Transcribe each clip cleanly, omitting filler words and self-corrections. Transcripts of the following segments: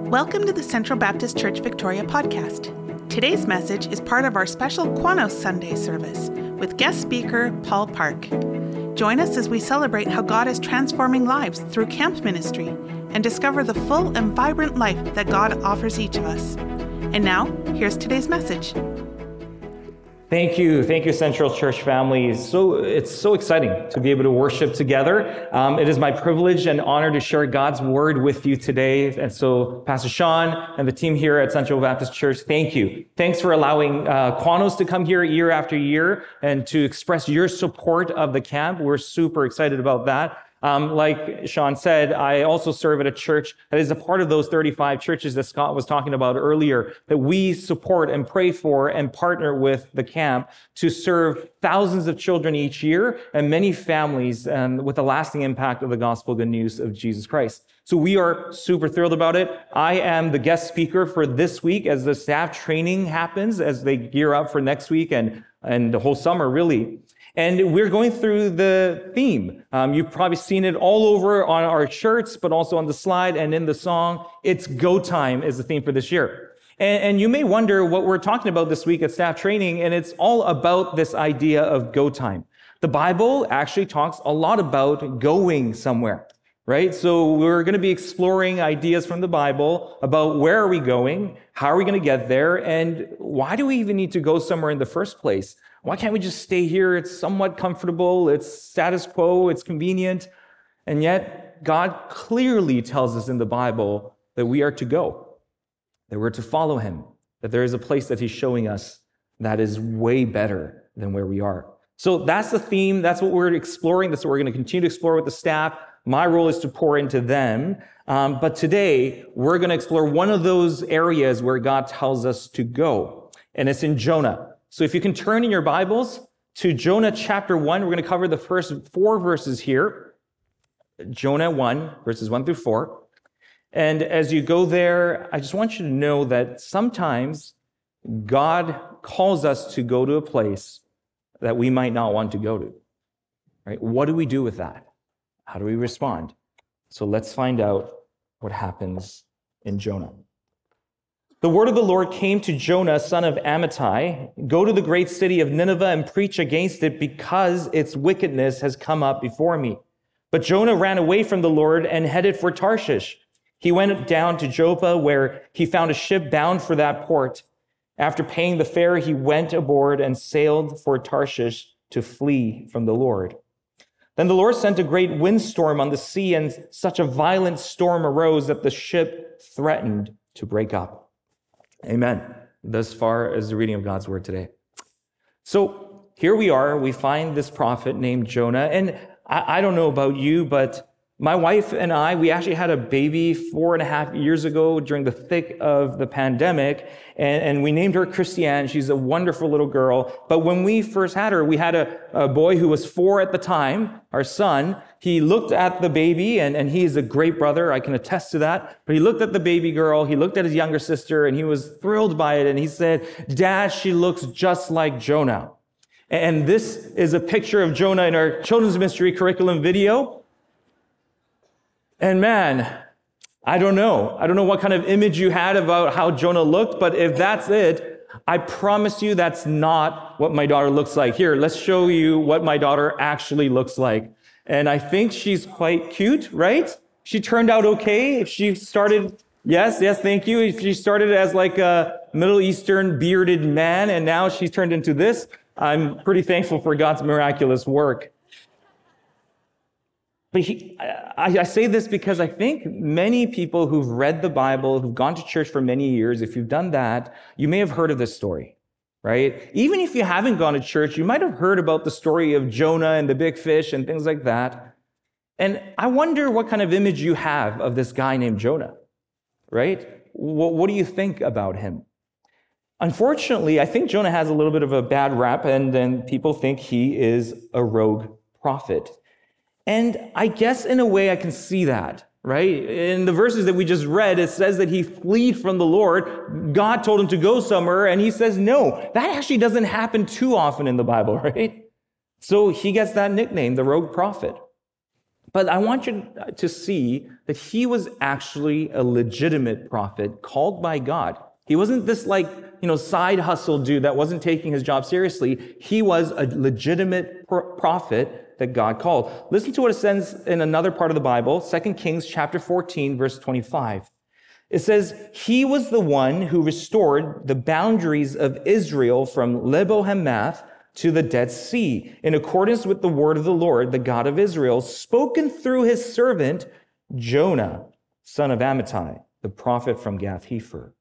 Welcome to the Central Baptist Church Victoria podcast. Today's message is part of our special Quanos Sunday service with guest speaker Paul Park. Join us as we celebrate how God is transforming lives through camp ministry and discover the full and vibrant life that God offers each of us. And now, here's today's message. Thank you, Central Church family. It's so exciting to be able to worship together. It is my privilege and honor to share God's word with you today. And so, Pastor Sean and the team here at Central Baptist Church, thank you. Thanks for allowing Quanos to come here year after year and to express your support of the camp. We're super excited about that. Like Sean said, I also serve at a church that is a part of those 35 churches that Scott was talking about earlier, that we support and pray for and partner with the camp to serve thousands of children each year and many families with a lasting impact of the gospel good news of Jesus Christ. So we are super thrilled about it. I am the guest speaker for this week as the staff training happens, as they gear up for next week and the whole summer, really. And we're going through the theme. You've probably seen it all over on our shirts, but also on the slide and in the song. It's Go Time is the theme for this year. And you may wonder what we're talking about this week at staff training, and it's all about this idea of go time. The Bible actually talks a lot about going somewhere, right? So we're going to be exploring ideas from the Bible about where are we going, how are we going to get there, and why do we even need to go somewhere in the first place? Why can't we just stay here? It's somewhat comfortable. It's status quo. It's convenient. And yet, God clearly tells us in the Bible that we are to go, that we're to follow him, that there is a place that he's showing us that is way better than where we are. So that's the theme. That's what we're exploring. That's what we're going to continue to explore with the staff. My role is to pour into them. But today, we're going to explore one of those areas where God tells us to go. And it's in Jonah. So if you can turn in your Bibles to Jonah chapter 1, we're going to cover the first 4 verses here. Jonah 1, verses 1 through 4. And as you go there, I just want you to know that sometimes God calls us to go to a place that we might not want to go to. Right? What do we do with that? How do we respond? So let's find out what happens in Jonah. The word of the Lord came to Jonah, son of Amittai. Go to the great city of Nineveh and preach against it because its wickedness has come up before me. But Jonah ran away from the Lord and headed for Tarshish. He went down to Joppa where he found a ship bound for that port. After paying the fare, he went aboard and sailed for Tarshish to flee from the Lord. Then the Lord sent a great windstorm on the sea, and such a violent storm arose that the ship threatened to break up. Amen. Thus far as the reading of God's word today. So here we are. We find this prophet named Jonah. And I don't know about you, but my wife and I, we actually had a baby 4.5 years ago during the thick of the pandemic. And we named her Christiane. She's a wonderful little girl. But when we first had her, we had a boy who was 4 at the time, our son. He looked at the baby, and he is a great brother. I can attest to that. But he looked at the baby girl. He looked at his younger sister, and he was thrilled by it. And he said, "Dad, she looks just like Jonah." And this is a picture of Jonah in our children's ministry curriculum video. And man, I don't know what kind of image you had about how Jonah looked, but if that's it, I promise you that's not what my daughter looks like. Here, let's show you what my daughter actually looks like. And I think she's quite cute, right? She turned out okay. If she started, yes, thank you. If she started as like a Middle Eastern bearded man, and now she's turned into this, I'm pretty thankful for God's miraculous work. But I say this because I think many people who've read the Bible, who've gone to church for many years, if you've done that, you may have heard of this story, right? Even if you haven't gone to church, you might have heard about the story of Jonah and the big fish and things like that. And I wonder what kind of image you have of this guy named Jonah, right? What do you think about him? Unfortunately, I think Jonah has a little bit of a bad rap, and then people think he is a rogue prophet. And I guess in a way I can see that, right? In the verses that we just read, it says that he fled from the Lord. God told him to go somewhere, and he says no. That actually doesn't happen too often in the Bible, right? So he gets that nickname, the rogue prophet. But I want you to see that he was actually a legitimate prophet called by God. He wasn't this side hustle dude that wasn't taking his job seriously. He was a legitimate prophet that God called. Listen to what it says in another part of the Bible, 2 Kings chapter 14, verse 25. It says, he was the one who restored the boundaries of Israel from Lebo-Hamath to the Dead Sea, in accordance with the word of the Lord, the God of Israel, spoken through his servant Jonah, son of Amittai, the prophet from Gath-Hepher.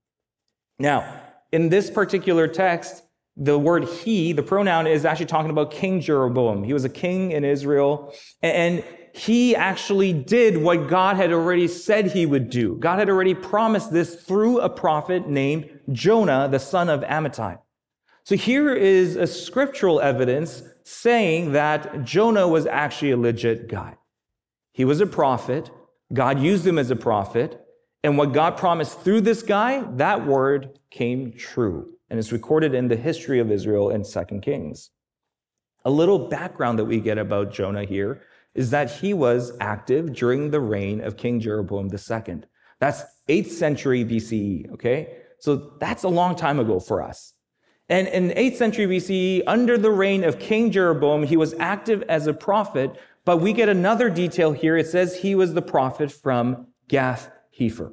Now, in this particular text, the word he, the pronoun, is actually talking about King Jeroboam. He was a king in Israel, and he actually did what God had already said he would do. God had already promised this through a prophet named Jonah, the son of Amittai. So here is a scriptural evidence saying that Jonah was actually a legit guy. He was a prophet. God used him as a prophet. And what God promised through this guy, that word came true. And it's recorded in the history of Israel in 2 Kings. A little background that we get about Jonah here is that he was active during the reign of King Jeroboam II. That's 8th century BCE, okay? So that's a long time ago for us. And in 8th century BCE, under the reign of King Jeroboam, he was active as a prophet, but we get another detail here. It says he was the prophet from Gath-Hepher.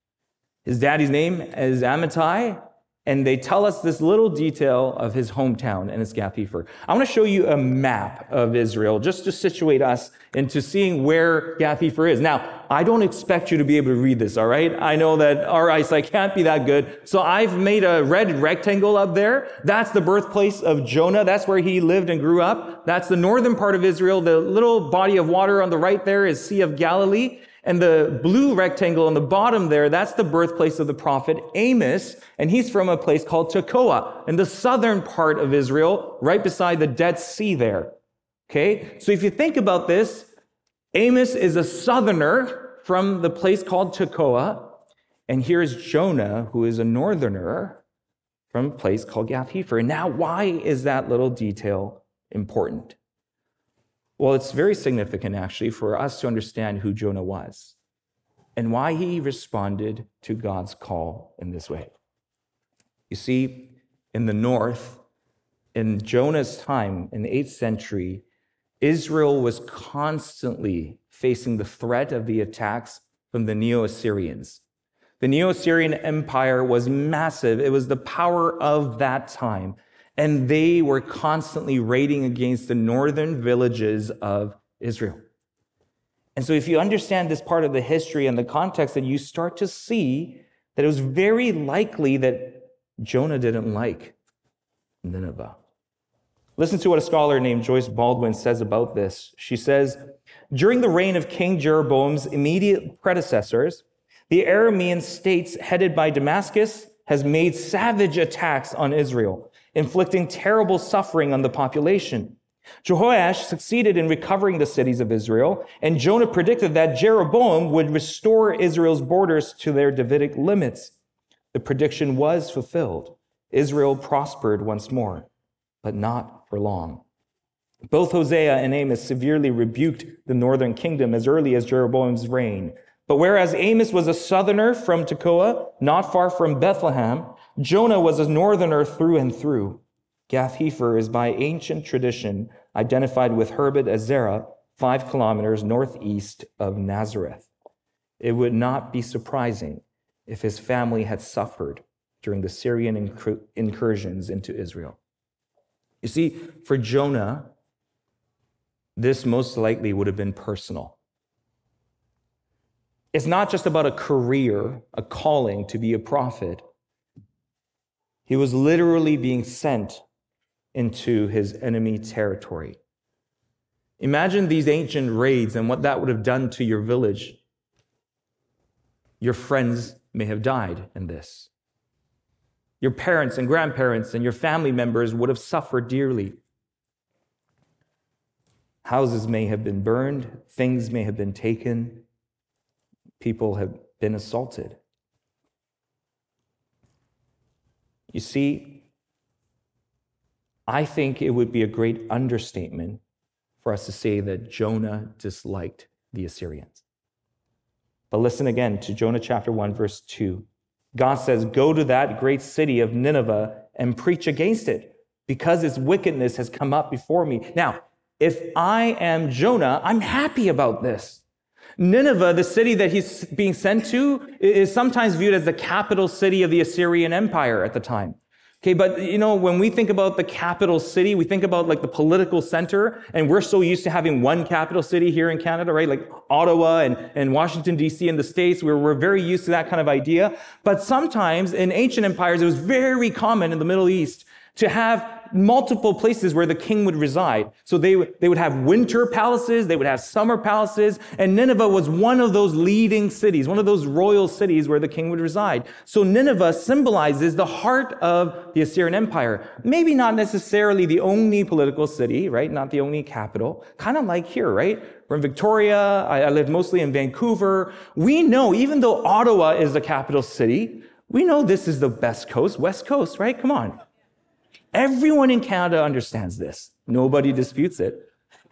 His daddy's name is Amittai, and they tell us this little detail of his hometown, and it's Gath-Hepher. I want to show you a map of Israel just to situate us into seeing where Gath-Hepher is. Now, I don't expect you to be able to read this, all right? I know that our eyesight can't be that good. So I've made a red rectangle up there. That's the birthplace of Jonah. That's where he lived and grew up. That's the northern part of Israel. The little body of water on the right there is Sea of Galilee. And the blue rectangle on the bottom there, that's the birthplace of the prophet Amos. And he's from a place called Tekoa in the southern part of Israel, right beside the Dead Sea there. Okay? So if you think about this, Amos is a southerner from the place called Tekoa. And here's Jonah, who is a northerner from a place called Gath-Hepher. And now, why is that little detail important? Well, it's very significant, actually, for us to understand who Jonah was and why he responded to God's call in this way. You see, in the north, in Jonah's time, in the 8th century, Israel was constantly facing the threat of the attacks from the Neo-Assyrians. The Neo-Assyrian Empire was massive. It was the power of that time. And they were constantly raiding against the northern villages of Israel. And so if you understand this part of the history and the context, then you start to see that it was very likely that Jonah didn't like Nineveh. Listen to what a scholar named Joyce Baldwin says about this. She says, during the reign of King Jeroboam's immediate predecessors, the Aramean states headed by Damascus has made savage attacks on Israel, inflicting terrible suffering on the population. Jehoash succeeded in recovering the cities of Israel, and Jonah predicted that Jeroboam would restore Israel's borders to their Davidic limits. The prediction was fulfilled. Israel prospered once more, but not for long. Both Hosea and Amos severely rebuked the northern kingdom as early as Jeroboam's reign. But whereas Amos was a southerner from Tekoa, not far from Bethlehem, Jonah was a northerner through and through. Gath-Hepher is by ancient tradition identified with Herbert Azara, 5 kilometers northeast of Nazareth. It would not be surprising if his family had suffered during the Syrian incursions into Israel. You see, for Jonah, this most likely would have been personal. It's not just about a career, a calling to be a prophet. He was literally being sent into his enemy territory. Imagine these ancient raids and what that would have done to your village. Your friends may have died in this. Your parents and grandparents and your family members would have suffered dearly. Houses may have been burned, things may have been taken, people have been assaulted. You see, I think it would be a great understatement for us to say that Jonah disliked the Assyrians. But listen again to Jonah chapter 1, verse 2. God says, "Go to that great city of Nineveh and preach against it, because its wickedness has come up before me." Now, if I am Jonah, I'm happy about this. Nineveh, the city that he's being sent to, is sometimes viewed as the capital city of the Assyrian Empire at the time. Okay, but when we think about the capital city, we think about like the political center, and we're so used to having one capital city here in Canada, right? Like Ottawa and Washington, D.C. in the States, we're very used to that kind of idea. But sometimes in ancient empires, it was very common in the Middle East to have multiple places where the king would reside. So they would have winter palaces, they would have summer palaces, and Nineveh was one of those leading cities, one of those royal cities where the king would reside. So Nineveh symbolizes the heart of the Assyrian Empire. Maybe not necessarily the only political city, right? Not the only capital. Kind of like here, right? We're in Victoria. I lived mostly in Vancouver. We know, even though Ottawa is the capital city, we know this is the best coast, West Coast, right? Come on. Everyone in Canada understands this. Nobody disputes it.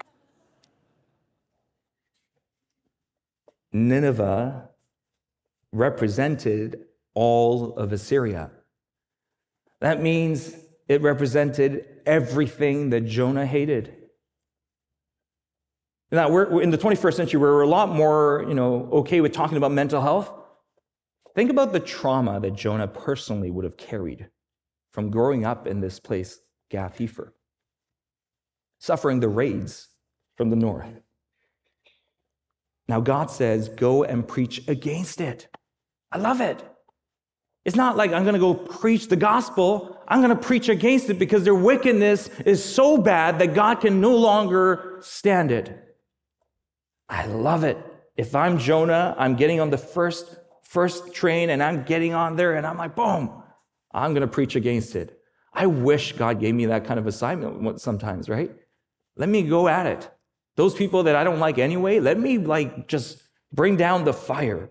Nineveh represented all of Assyria. That means it represented everything that Jonah hated. Now, we're in the 21st century, we're a lot more, okay with talking about mental health. Think about the trauma that Jonah personally would have carried from growing up in this place, Gath-Hepher, suffering the raids from the north. Now God says, go and preach against it. I love it. It's not like I'm going to go preach the gospel. I'm going to preach against it because their wickedness is so bad that God can no longer stand it. I love it. If I'm Jonah, I'm getting on the first train and I'm getting on there and I'm like, boom. I'm going to preach against it. I wish God gave me that kind of assignment sometimes, right? Let me go at it. Those people that I don't like anyway, let me just bring down the fire.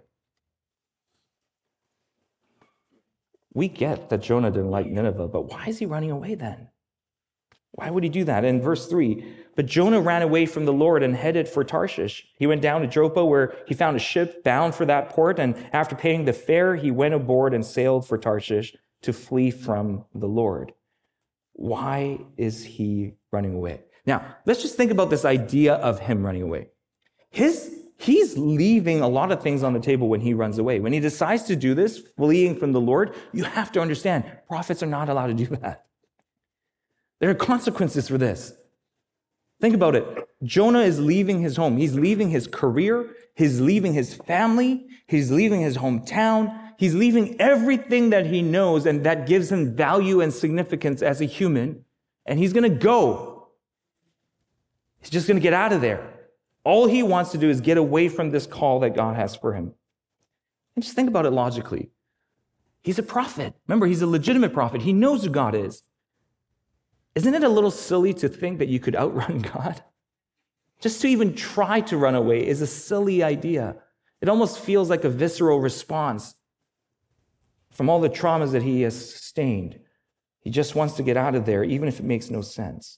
We get that Jonah didn't like Nineveh, but why is he running away then? Why would he do that? In verse 3, but Jonah ran away from the Lord and headed for Tarshish. He went down to Joppa where he found a ship bound for that port, and after paying the fare, he went aboard and sailed for Tarshish to flee from the Lord. Why is he running away? Now, let's just think about this idea of him running away. He's leaving a lot of things on the table when he runs away. When he decides to do this, fleeing from the Lord, you have to understand, prophets are not allowed to do that. There are consequences for this. Think about it. Jonah is leaving his home. He's leaving his career. He's leaving his family. He's leaving his hometown. He's leaving everything that he knows and that gives him value and significance as a human, and he's going to go. He's just going to get out of there. All he wants to do is get away from this call that God has for him. And just think about it logically. He's a prophet. Remember, he's a legitimate prophet. He knows who God is. Isn't it a little silly to think that you could outrun God? Just to even try to run away is a silly idea. It almost feels like a visceral response from all the traumas that he has sustained. He just wants to get out of there, even if it makes no sense.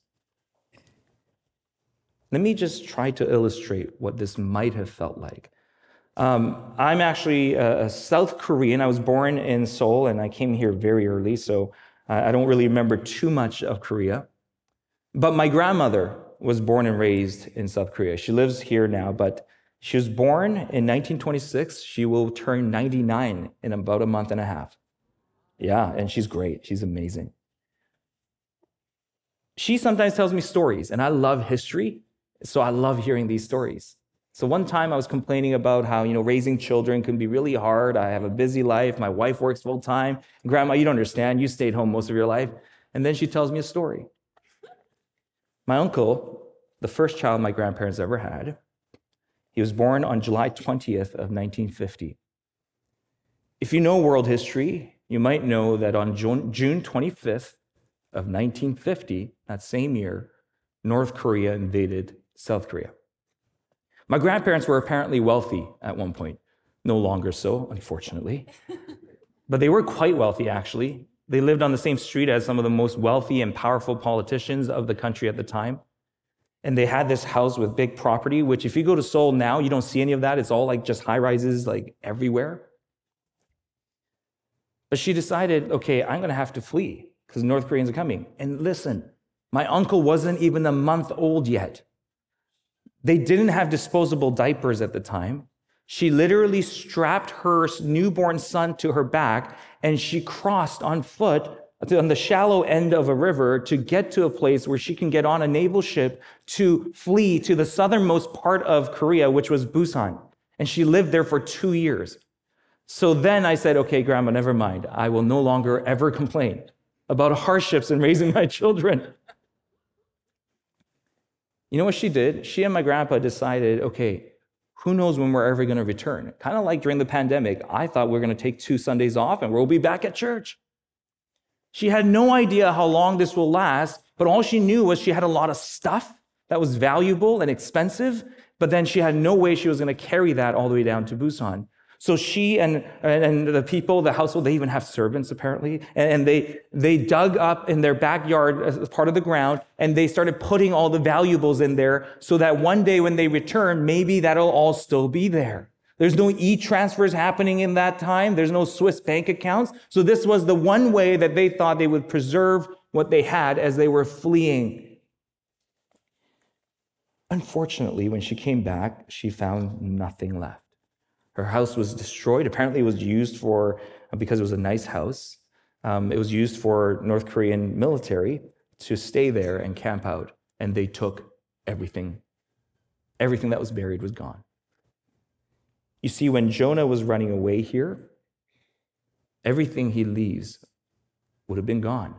Let me just try to illustrate what this might have felt like. I'm actually a South Korean. I was born in Seoul, and I came here very early, so I don't really remember too much of Korea. But my was born and raised in South Korea. She lives here now, but she was born in 1926. She will turn 99 in about a month and a half. Yeah, and she's great. She's amazing. She sometimes tells me stories, and I love history, so I love hearing these stories. So one time I was complaining about how, raising children can be really hard. I have a busy life. My wife works full time. Grandma, you don't understand. You stayed home most of your life. And then she tells me a story. My uncle, the first child my grandparents ever had, he was born on July 20th of 1950. If you know world history, you might know that on June 25th of 1950, that same year, North Korea invaded South Korea. My grandparents were apparently wealthy at one point. No longer so, unfortunately. But they were quite wealthy, actually. They lived on the same street as some of the most wealthy and powerful politicians of the country at the time. And they had this house with big property, which if you go to Seoul now, you don't see any of that. It's all like just high rises like everywhere. But she decided, okay, I'm going to have to flee because North Koreans are coming. And listen, my uncle wasn't even a month old yet. They didn't have disposable diapers at the time. She literally strapped her newborn son to her back and she crossed on foot on the shallow end of a river to get to a place where she can get on a naval ship to flee to the southernmost part of Korea, which was Busan. And she lived there for 2 years. So then I said, okay, Grandma, never mind. I will no longer ever complain about hardships in raising my children. You know what she did? She and my grandpa decided, okay, who knows when we're ever going to return? Kind of like during the pandemic, I thought we were going to take 2 Sundays off and we'll be back at church. She had no idea how long this will last, but all she knew was she had a lot of stuff that was valuable and expensive, but then she had no way she was going to carry that all the way down to Busan. So she and the people, the household, they even have servants apparently, and they dug up in their backyard as part of the ground, and they started putting all the valuables in there so that one day when they return, maybe that'll all still be there. There's no e-transfers happening in that time. There's no Swiss bank accounts. So this was the one way that they thought they would preserve what they had as they were fleeing. Unfortunately, when she came back, she found nothing left. Her house was destroyed. Apparently it was used for, because it was a nice house, it was used for North Korean military to stay there and camp out. And they took everything. Everything that was buried was gone. You see, when Jonah was running away here, everything he leaves would have been gone.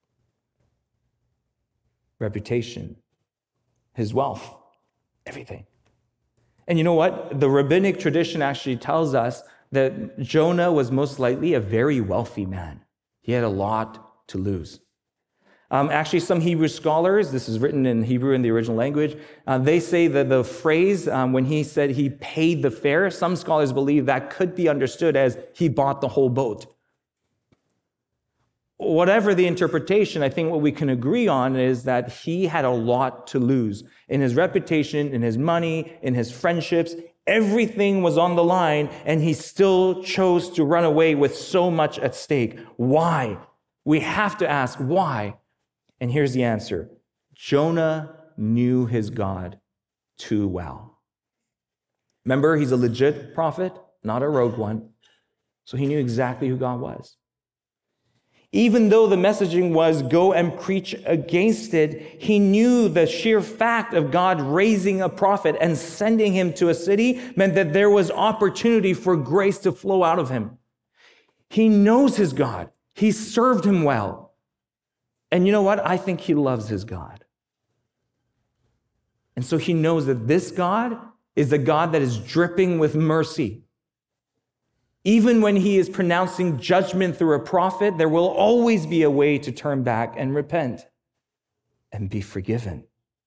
Reputation, his wealth, everything. And you know what? The rabbinic tradition actually tells us that Jonah was most likely a very wealthy man. He had a lot to lose. Actually, some Hebrew scholars, this is written in Hebrew in the original language, they say that the phrase, when he said he paid the fare, some scholars believe that could be understood as he bought the whole boat. Whatever the interpretation, I think what we can agree on is that he had a lot to lose. In his reputation, in his money, in his friendships, everything was on the line, and he still chose to run away with so much at stake. Why? We have to ask why. And here's the answer. Jonah knew his God too well. Remember, he's a legit prophet, not a rogue one. So he knew exactly who God was. Even though the messaging was go and preach against it, he knew the sheer fact of God raising a prophet and sending him to a city meant that there was opportunity for grace to flow out of him. He knows his God. He served him well. And you know what? I think he loves his God. And so he knows that this God is a God that is dripping with mercy. Even when he is pronouncing judgment through a prophet, there will always be a way to turn back and repent and be forgiven.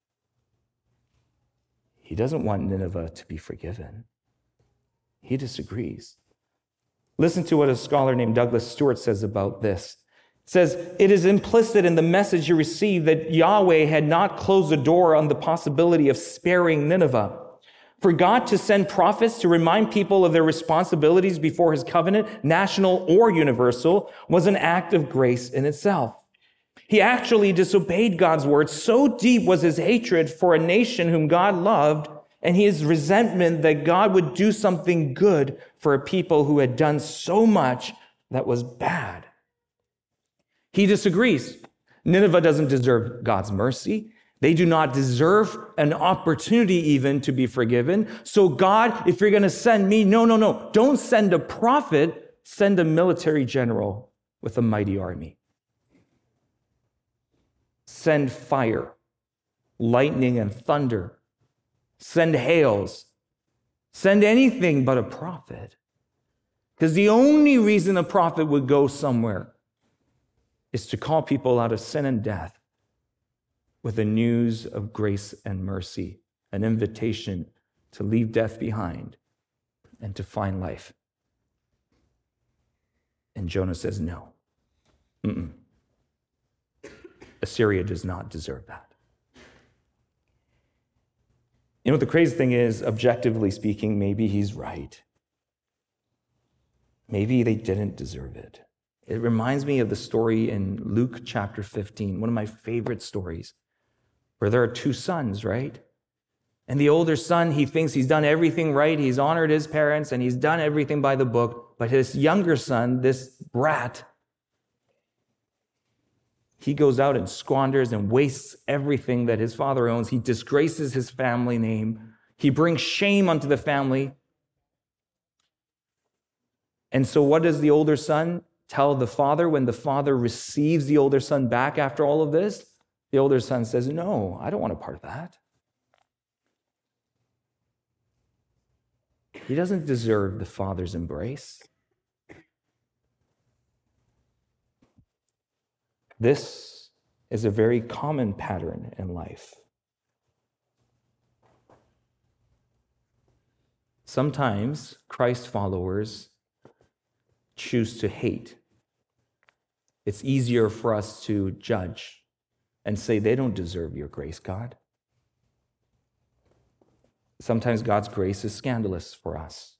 He doesn't want Nineveh to be forgiven. He disagrees. Listen to what a scholar named Douglas Stewart says about this. It says, it is implicit in the message you received that Yahweh had not closed the door on the possibility of sparing Nineveh. For God to send prophets to remind people of their responsibilities before his covenant, national or universal, was an act of grace in itself. He actually disobeyed God's word. So deep was his hatred for a nation whom God loved, and his resentment that God would do something good for a people who had done so much that was bad. He disagrees. Nineveh doesn't deserve God's mercy. They do not deserve an opportunity even to be forgiven. So God, if you're going to send me, no. Don't send a prophet, send a military general with a mighty army. Send fire, lightning and thunder. Send hails. Send anything but a prophet. Because the only reason a prophet would go somewhere is to call people out of sin and death with the news of grace and mercy, an invitation to leave death behind and to find life. And Jonah says, no. Assyria does not deserve that. You know what the crazy thing is, objectively speaking, maybe he's right. Maybe they didn't deserve it. It reminds me of the story in Luke chapter 15, one of my favorite stories, where there are two sons, right? And the older son, he thinks he's done everything right. He's honored his parents and he's done everything by the book. But his younger son, this brat, he goes out and squanders and wastes everything that his father owns. He disgraces his family name. He brings shame onto the family. And so what does the older son tell the father when the father receives the older son back after all of this? The older son says, no, I don't want a part of that. He doesn't deserve the father's embrace. This is a very common pattern in life. Sometimes Christ followers choose to hate. It's easier for us to judge and say they don't deserve your grace, God. Sometimes God's grace is scandalous for us.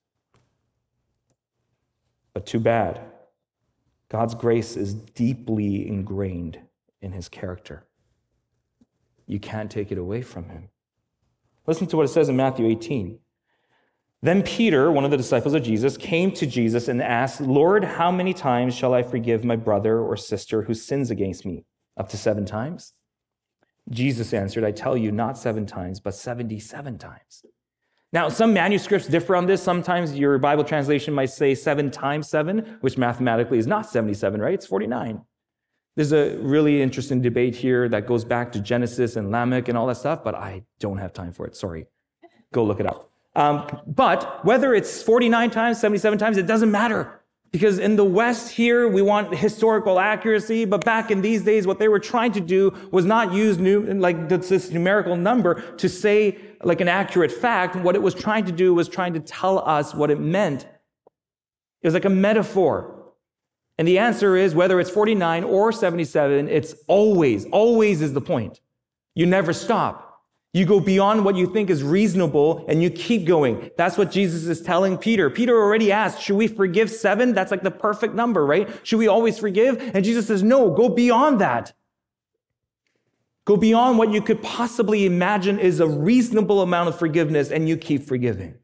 But too bad. God's grace is deeply ingrained in his character. You can't take it away from him. Listen to what it says in Matthew 18. Then Peter, one of the disciples of Jesus, came to Jesus and asked, Lord, how many times shall I forgive my brother or sister who sins against me? Up to 7 times? Jesus answered, I tell you, not 7 times, but 77 times. Now, some manuscripts differ on this. Sometimes your Bible translation might say 7 times 7, which mathematically is not 77, right? It's 49. There's a really interesting debate here that goes back to Genesis and Lamech and all that stuff, but I don't have time for it. Sorry. Go look it up. But whether it's 49 times, 77 times, it doesn't matter. Because in the West here, we want historical accuracy, but back in these days, what they were trying to do was not use this numerical number to say like an accurate fact. What it was trying to do was trying to tell us what it meant. It was like a metaphor. And the answer is, whether it's 49 or 77, it's always is the point. You never stop. You go beyond what you think is reasonable and you keep going. That's what Jesus is telling Peter. Peter already asked, should we forgive 7? That's like the perfect number, right? Should we always forgive? And Jesus says, no, go beyond that. Go beyond what you could possibly imagine is a reasonable amount of forgiveness, and you keep forgiving.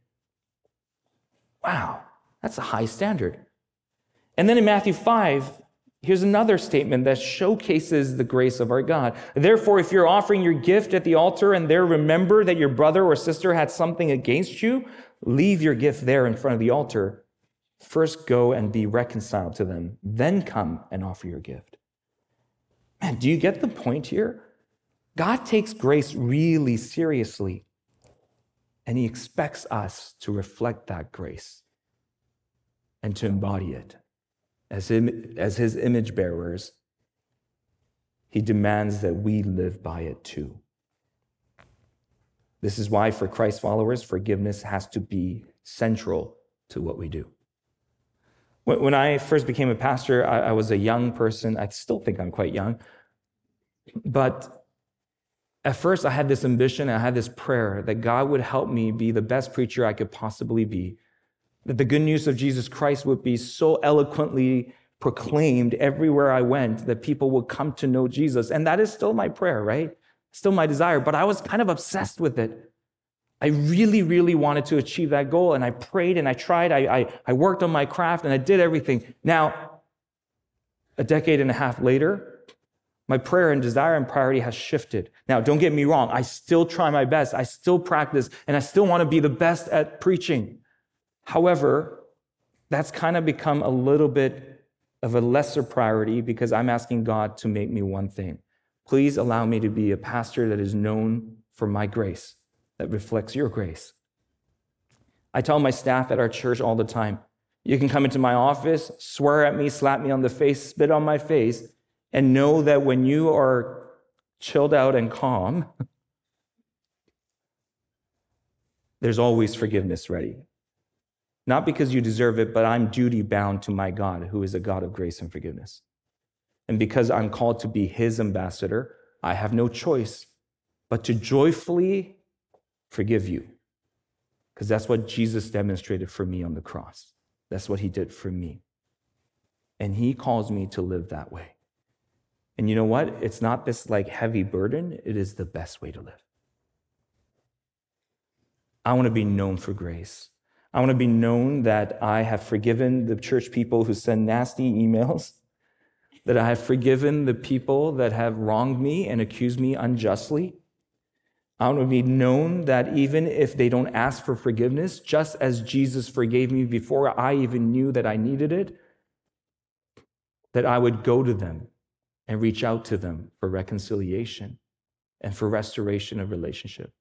Wow, that's a high standard. And then in Matthew 5, here's another statement that showcases the grace of our God. Therefore, if you're offering your gift at the altar and there remember that your brother or sister had something against you, leave your gift there in front of the altar. First go and be reconciled to them. Then come and offer your gift. Man, do you get the point here? God takes grace really seriously, and he expects us to reflect that grace and to embody it. As his image bearers, he demands that we live by it too. This is why for Christ followers, forgiveness has to be central to what we do. When I first became a pastor, I was a young person. I still think I'm quite young. But at first, I had this ambition, I had this prayer that God would help me be the best preacher I could possibly be. That the good news of Jesus Christ would be so eloquently proclaimed everywhere I went that people would come to know Jesus. And that is still my prayer, right? Still my desire. But I was kind of obsessed with it. I really, really wanted to achieve that goal. And I prayed and I tried. I worked on my craft and I did everything. Now, a decade and a half later, my prayer and desire and priority has shifted. Now, don't get me wrong. I still try my best. I still practice. And I still want to be the best at preaching. However, that's kind of become a little bit of a lesser priority because I'm asking God to make me one thing. Please allow me to be a pastor that is known for my grace, that reflects your grace. I tell my staff at our church all the time, you can come into my office, swear at me, slap me on the face, spit on my face, and know that when you are chilled out and calm, there's always forgiveness ready. Not because you deserve it, but I'm duty bound to my God, who is a God of grace and forgiveness. And because I'm called to be his ambassador, I have no choice but to joyfully forgive you. Because that's what Jesus demonstrated for me on the cross. That's what he did for me. And he calls me to live that way. And you know what? It's not this like heavy burden. It is the best way to live. I want to be known for grace. I want to be known that I have forgiven the church people who send nasty emails, that I have forgiven the people that have wronged me and accused me unjustly. I want to be known that even if they don't ask for forgiveness, just as Jesus forgave me before I even knew that I needed it, that I would go to them and reach out to them for reconciliation and for restoration of relationship.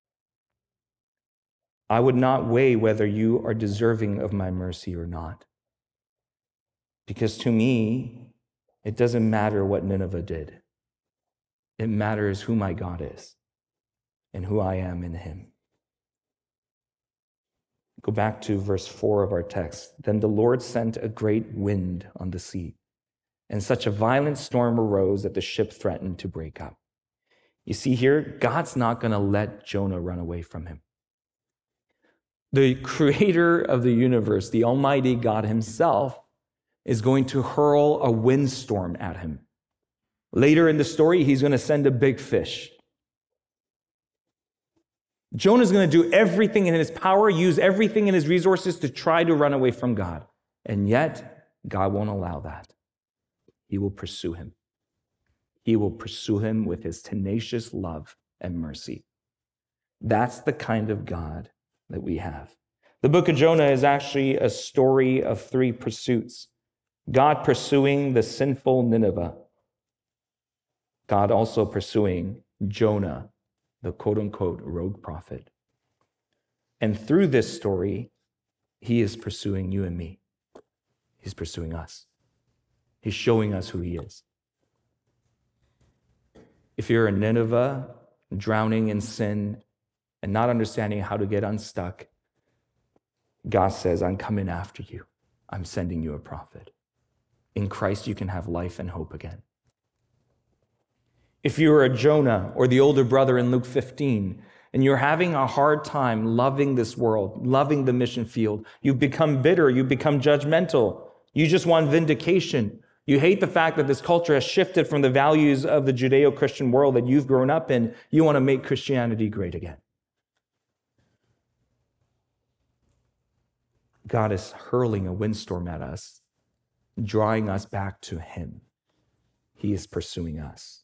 I would not weigh whether you are deserving of my mercy or not. Because to me, it doesn't matter what Nineveh did. It matters who my God is and who I am in him. Go back to verse 4 of our text. Then the Lord sent a great wind on the sea, and such a violent storm arose that the ship threatened to break up. You see here, God's not going to let Jonah run away from him. The creator of the universe, the Almighty God himself, is going to hurl a windstorm at him. Later in the story, he's going to send a big fish. Jonah's going to do everything in his power, use everything in his resources to try to run away from God. And yet, God won't allow that. He will pursue him. He will pursue him with his tenacious love and mercy. That's the kind of God that we have. The book of Jonah is actually a story of three pursuits. God pursuing the sinful Nineveh. God also pursuing Jonah, the quote-unquote rogue prophet. And through this story, he is pursuing you and me. He's pursuing us. He's showing us who he is. If you're in Nineveh, drowning in sin, and not understanding how to get unstuck, God says, I'm coming after you. I'm sending you a prophet. In Christ, you can have life and hope again. If you're a Jonah or the older brother in Luke 15, and you're having a hard time loving this world, loving the mission field, you've become bitter, you've become judgmental, you just want vindication. You hate the fact that this culture has shifted from the values of the Judeo-Christian world that you've grown up in. You want to make Christianity great again. God is hurling a windstorm at us, drawing us back to him. He is pursuing us.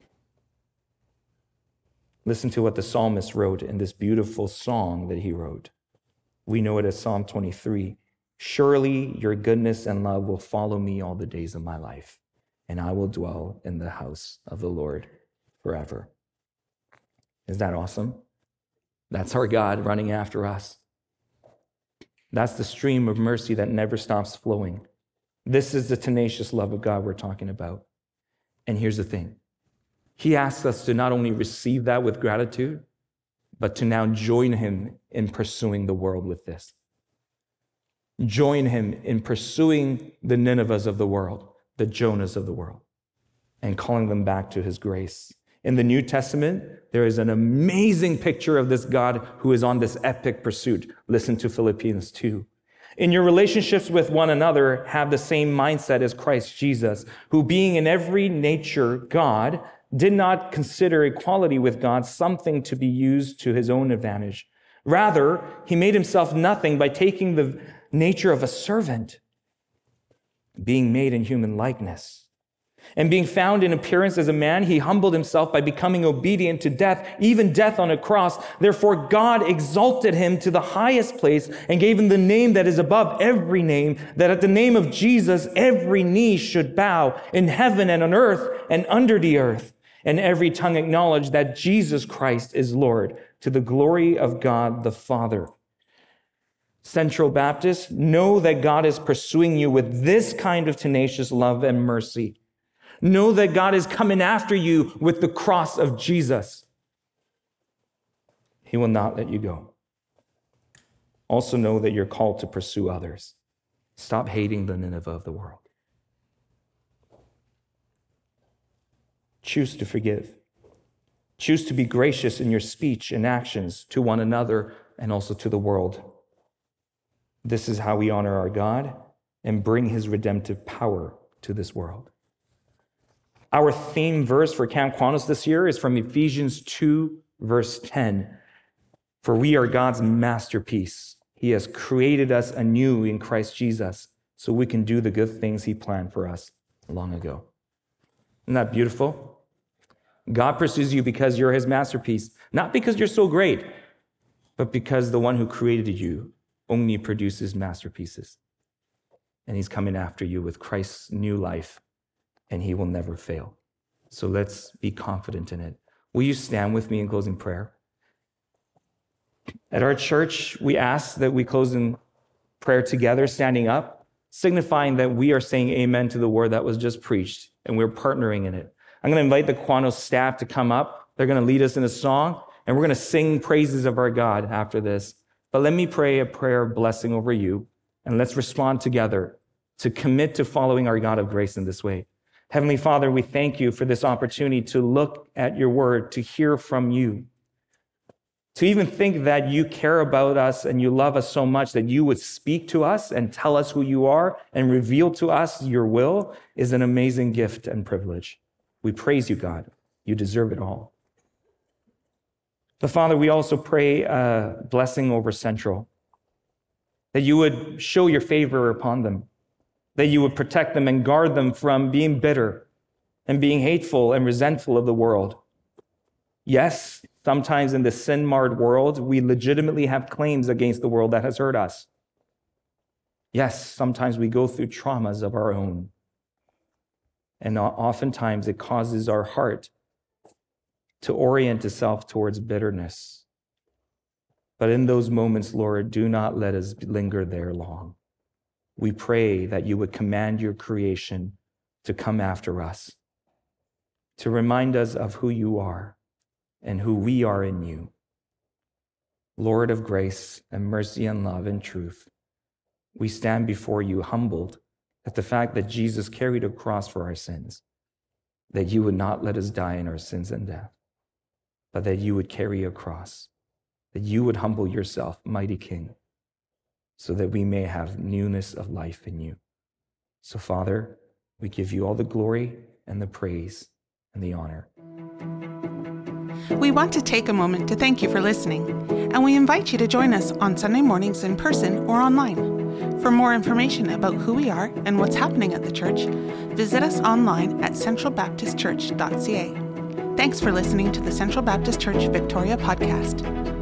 Listen to what the psalmist wrote in this beautiful song that he wrote. We know it as Psalm 23. Surely your goodness and love will follow me all the days of my life, and I will dwell in the house of the Lord forever. Is that awesome? That's our God running after us. That's the stream of mercy that never stops flowing. This is the tenacious love of God we're talking about. And here's the thing. He asks us to not only receive that with gratitude, but to now join him in pursuing the world with this. Join him in pursuing the Ninevehs of the world, the Jonahs of the world, and calling them back to his grace. In the New Testament, there is an amazing picture of this God who is on this epic pursuit. Listen to Philippians 2. In your relationships with one another, have the same mindset as Christ Jesus, who being in every nature God, did not consider equality with God something to be used to his own advantage. Rather, he made himself nothing by taking the nature of a servant, being made in human likeness. And being found in appearance as a man, he humbled himself by becoming obedient to death, even death on a cross. Therefore, God exalted him to the highest place and gave him the name that is above every name, that at the name of Jesus, every knee should bow in heaven and on earth and under the earth, and every tongue acknowledge that Jesus Christ is Lord, to the glory of God the Father. Central Baptist, know that God is pursuing you with this kind of tenacious love and mercy. Know that God is coming after you with the cross of Jesus. He will not let you go. Also know that you're called to pursue others. Stop hating the Nineveh of the world. Choose to forgive. Choose to be gracious in your speech and actions to one another and also to the world. This is how we honor our God and bring his redemptive power to this world. Our theme verse for Camp Quanos this year is from Ephesians 2, verse 10. For we are God's masterpiece. He has created us anew in Christ Jesus so we can do the good things he planned for us long ago. Isn't that beautiful? God pursues you because you're his masterpiece, not because you're so great, but because the one who created you only produces masterpieces. And he's coming after you with Christ's new life, and he will never fail. So let's be confident in it. Will you stand with me in closing prayer? At our church, we ask that we close in prayer together, standing up, signifying that we are saying amen to the word that was just preached, and we're partnering in it. I'm going to invite the Quanos staff to come up. They're going to lead us in a song, and we're going to sing praises of our God after this. But let me pray a prayer of blessing over you, and let's respond together to commit to following our God of grace in this way. Heavenly Father, we thank you for this opportunity to look at your word, to hear from you, to even think that you care about us and you love us so much that you would speak to us and tell us who you are and reveal to us your will is an amazing gift and privilege. We praise you, God. You deserve it all. But Father, we also pray a blessing over Central, that you would show your favor upon them, that you would protect them and guard them from being bitter and being hateful and resentful of the world. Yes, sometimes in this sin-marred world, we legitimately have claims against the world that has hurt us. Yes, sometimes we go through traumas of our own. And oftentimes it causes our heart to orient itself towards bitterness. But in those moments, Lord, do not let us linger there long. We pray that you would command your creation to come after us, to remind us of who you are and who we are in you. Lord of grace and mercy and love and truth, we stand before you humbled at the fact that Jesus carried a cross for our sins, that you would not let us die in our sins and death, but that you would carry a cross, that you would humble yourself, mighty King, so that we may have newness of life in you. So, Father, we give you all the glory and the praise and the honor. We want to take a moment to thank you for listening, and we invite you to join us on Sunday mornings in person or online. For more information about who we are and what's happening at the church, visit us online at centralbaptistchurch.ca. Thanks for listening to the Central Baptist Church Victoria podcast.